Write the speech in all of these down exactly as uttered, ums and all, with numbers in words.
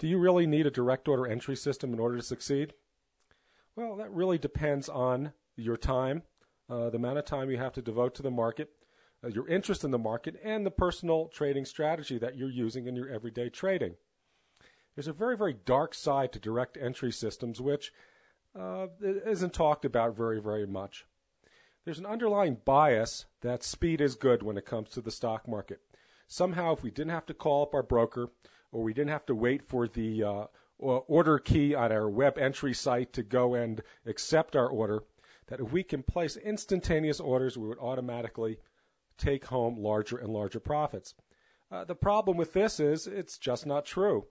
Do you really need a direct order entry system in order to succeed? Well, that really depends on your time, uh, the amount of time you have to devote to the market, uh, your interest in the market, and the personal trading strategy that you're using in your everyday trading. There's a very, very dark side to direct entry systems, which uh, isn't talked about very, very much. There's an underlying bias that speed is good when it comes to the stock market. Somehow, if we didn't have to call up our broker, or we didn't have to wait for the uh, order key on our web entry site to go and accept our order, that if we can place instantaneous orders, we would automatically take home larger and larger profits. Uh, the problem with this is it's just not true.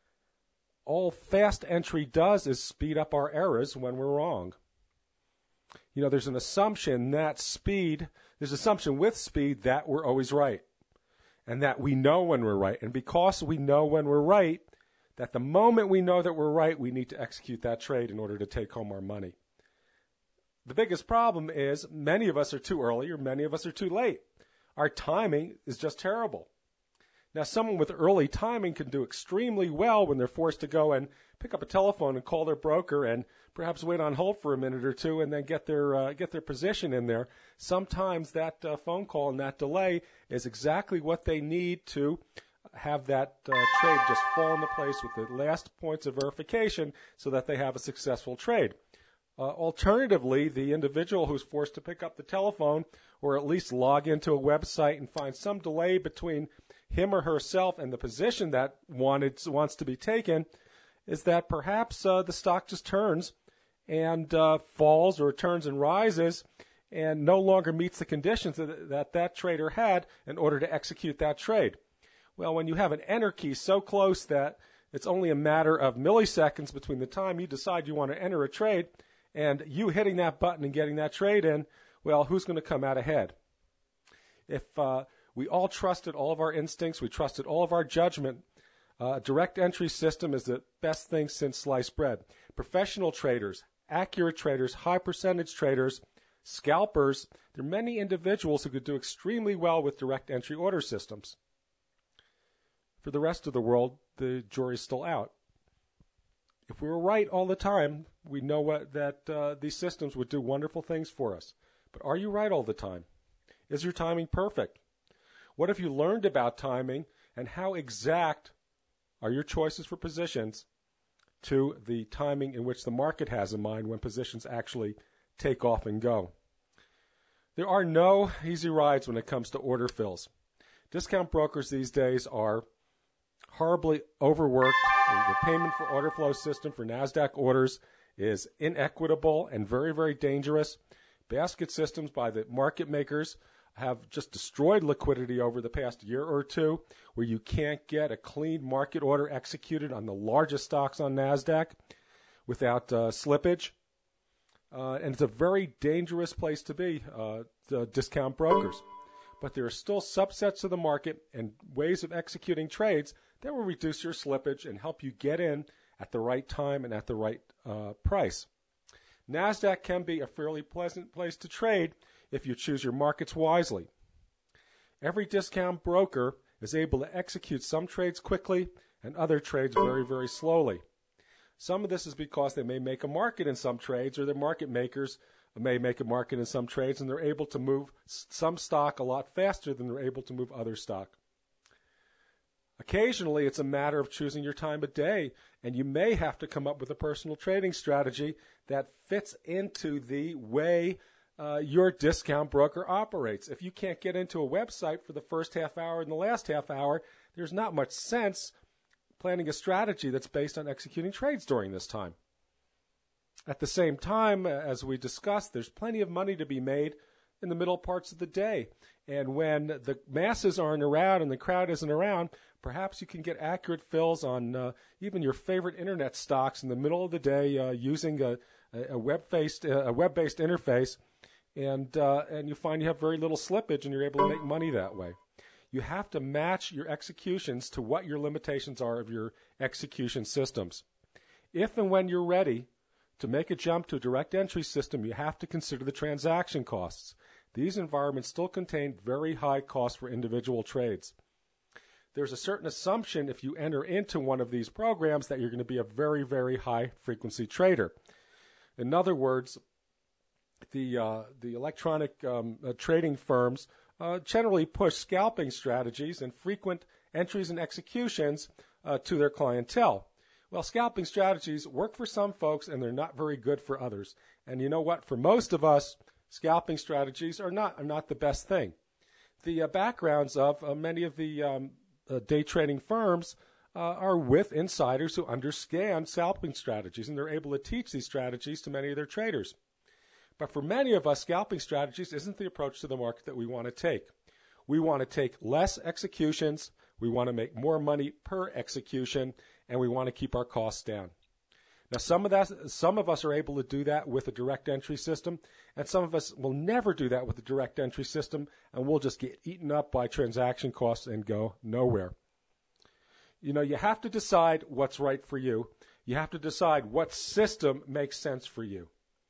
All fast entry does is speed up our errors when we're wrong. You know, there's an assumption that speed, there's an assumption with speed that we're always right and that we know when we're right. And because we know when we're right, that the moment we know that we're right, we need to execute that trade in order to take home our money. The biggest problem is many of us are too early or many of us are too late. Our timing is just terrible. Now, someone with early timing can do extremely well when they're forced to go and pick up a telephone and call their broker and perhaps wait on hold for a minute or two and then get their uh, get their position in there. Sometimes that uh, phone call and that delay is exactly what they need to have that uh, trade just fall into place with the last points of verification so that they have a successful trade. Uh, alternatively, the individual who's forced to pick up the telephone or at least log into a website and find some delay between him or herself and the position that wanted, wants to be taken is that perhaps uh, the stock just turns and uh, falls or turns and rises and no longer meets the conditions that, that that trader had in order to execute that trade. Well, when you have an enter key so close that it's only a matter of milliseconds between the time you decide you want to enter a trade and you hitting that button and getting that trade in, well, who's going to come out ahead? If uh, we all trusted all of our instincts, we trusted all of our judgment, uh, a direct entry system is the best thing since sliced bread. Professional traders, accurate traders, high percentage traders, scalpers, there are many individuals who could do extremely well with direct entry order systems. For the rest of the world, the jury's still out. If we were right all the time, we know what, that uh, these systems would do wonderful things for us. But are you right all the time? Is your timing perfect? What if you learned about timing and how exact are your choices for positions to the timing in which the market has in mind when positions actually take off and go? There are no easy rides when it comes to order fills. Discount brokers these days are horribly overworked. The payment for order flow system for NASDAQ orders is inequitable and very, very dangerous. Basket systems by the market makers have just destroyed liquidity over the past year or two, where you can't get a clean market order executed on the largest stocks on NASDAQ without uh, slippage. Uh, and it's a very dangerous place to be, uh, the discount brokers. But there are still subsets of the market and ways of executing trades that will reduce your slippage and help you get in at the right time and at the right uh, price. NASDAQ can be a fairly pleasant place to trade if you choose your markets wisely. Every discount broker is able to execute some trades quickly and other trades very, very slowly. Some of this is because they may make a market in some trades, or their market makers may make a market in some trades, and they're able to move some stock a lot faster than they're able to move other stock. Occasionally, it's a matter of choosing your time of day, and you may have to come up with a personal trading strategy that fits into the way uh, your discount broker operates. If you can't get into a website for the first half hour and the last half hour, there's not much sense planning a strategy that's based on executing trades during this time. At the same time, as we discussed, there's plenty of money to be made in the middle parts of the day. And when the masses aren't around and the crowd isn't around, perhaps you can get accurate fills on uh, even your favorite internet stocks in the middle of the day uh, using a, a web-based a web-based interface, and uh, and you find you have very little slippage and you're able to make money that way. You have to match your executions to what your limitations are of your execution systems. If and when you're ready to make a jump to a direct entry system, you have to consider the transaction costs. These environments still contain very high costs for individual trades. there's a certain assumption if you enter into one of these programs that you're going to be a very, very high-frequency trader. In other words, the uh, the electronic um, uh, trading firms uh, generally push scalping strategies and frequent entries and executions uh, to their clientele. Well, scalping strategies work for some folks, and they're not very good for others. And you know what? For most of us, scalping strategies are not are not the best thing. The uh, backgrounds of uh, many of the um, uh, day trading firms uh, are with insiders who understand scalping strategies, and they're able to teach these strategies to many of their traders. But for many of us, scalping strategies isn't the approach to the market that we want to take. We want to take less executions, we want to make more money per execution, and we want to keep our costs down. Now, some of that, some of us are able to do that with a direct entry system, and some of us will never do that with a direct entry system, and we'll just get eaten up by transaction costs and go nowhere. You know, you have to decide what's right for you. You have to decide what system makes sense for you.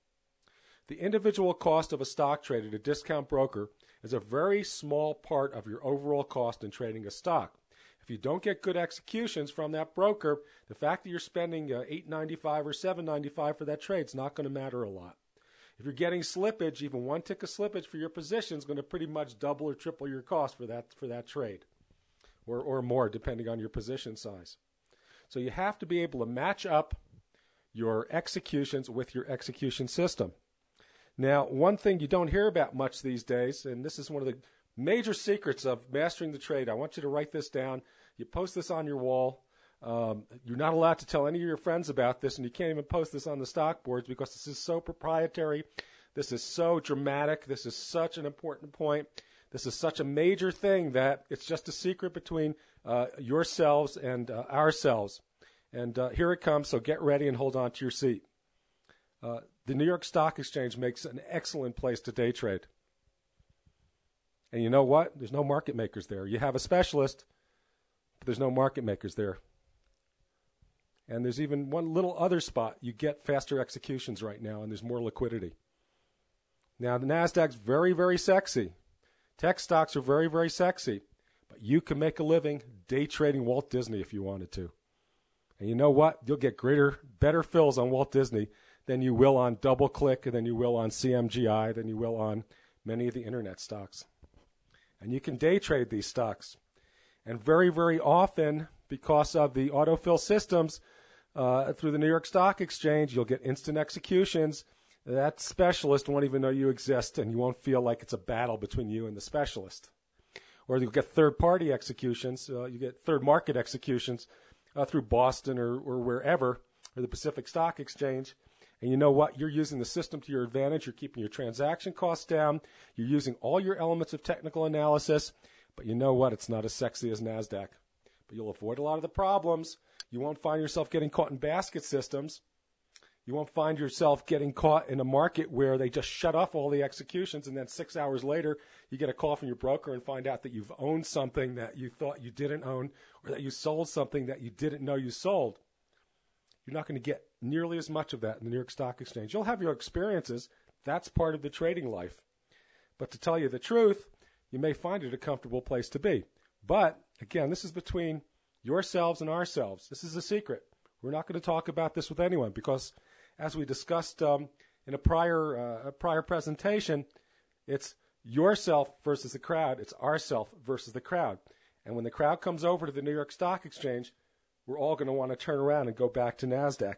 The individual cost of a stock trade at a discount broker is a very small part of your overall cost in trading a stock. If you don't get good executions from that broker, the fact that you're spending uh, eight ninety-five or seven ninety-five for that trade is not going to matter a lot. If you're getting slippage, even one tick of slippage for your position is going to pretty much double or triple your cost for that for that trade, or or more depending on your position size. So you have to be able to match up your executions with your execution system. Now, one thing you don't hear about much these days, and this is one of the major secrets of mastering the trade. I want you to write this down. You post this on your wall. Um, you're not allowed to tell any of your friends about this, and you can't even post this on the stock boards because this is so proprietary. This is so dramatic. This is such an important point. This is such a major thing that it's just a secret between uh, yourselves and uh, ourselves. And uh, here it comes, so get ready and hold on to your seat. Uh, the New York Stock Exchange makes an excellent place to day trade. And you know what? There's no market makers there. You have a specialist, but there's no market makers there. And there's even one little other spot. You get faster executions right now, and there's more liquidity. Now, the NASDAQ's very, very sexy. Tech stocks are very, very sexy. But you can make a living day trading Walt Disney if you wanted to. And you know what? You'll get greater, better fills on Walt Disney than you will on DoubleClick, than you will on C M G I, than you will on many of the internet stocks. And you can day trade these stocks. And very, very often, because of the autofill systems uh, through the New York Stock Exchange, you'll get instant executions. That specialist won't even know you exist, and you won't feel like it's a battle between you and the specialist. Or you'll get third-party executions. Uh, you get third-market executions uh, through Boston or, or wherever, or the Pacific Stock Exchange. And you know what? You're using the system to your advantage. You're keeping your transaction costs down. You're using all your elements of technical analysis. But you know what? It's not as sexy as NASDAQ. But you'll avoid a lot of the problems. You won't find yourself getting caught in basket systems. You won't find yourself getting caught in a market where they just shut off all the executions, and then six hours later you get a call from your broker and find out that you've owned something that you thought you didn't own, or that you sold something that you didn't know you sold. You're not going to get nearly as much of that in the New York Stock Exchange. You'll have your experiences. That's part of the trading life. But to tell you the truth, you may find it a comfortable place to be. But, again, this is between yourselves and ourselves. This is a secret. We're not going to talk about this with anyone because, as we discussed um, in a prior uh, a prior presentation, it's yourself versus the crowd. It's ourself versus the crowd. And when the crowd comes over to the New York Stock Exchange, we're all going to want to turn around and go back to NASDAQ.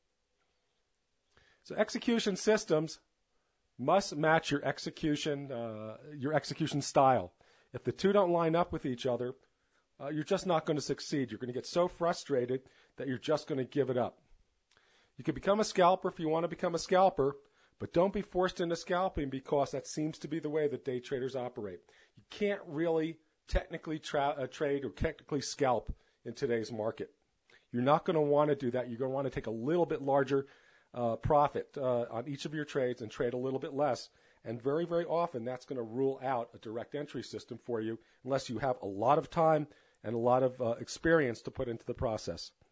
So execution systems must match your execution uh, your execution style. If the two don't line up with each other, uh, you're just not going to succeed. You're going to get so frustrated that you're just going to give it up. You can become a scalper if you want to become a scalper, but don't be forced into scalping because that seems to be the way that day traders operate. You can't really technically tra- uh, trade or technically scalp in today's market. You're not going to want to do that. You're going to want to take a little bit larger uh, profit uh, on each of your trades and trade a little bit less. And very, very often that's going to rule out a direct entry system for you unless you have a lot of time and a lot of uh, experience to put into the process.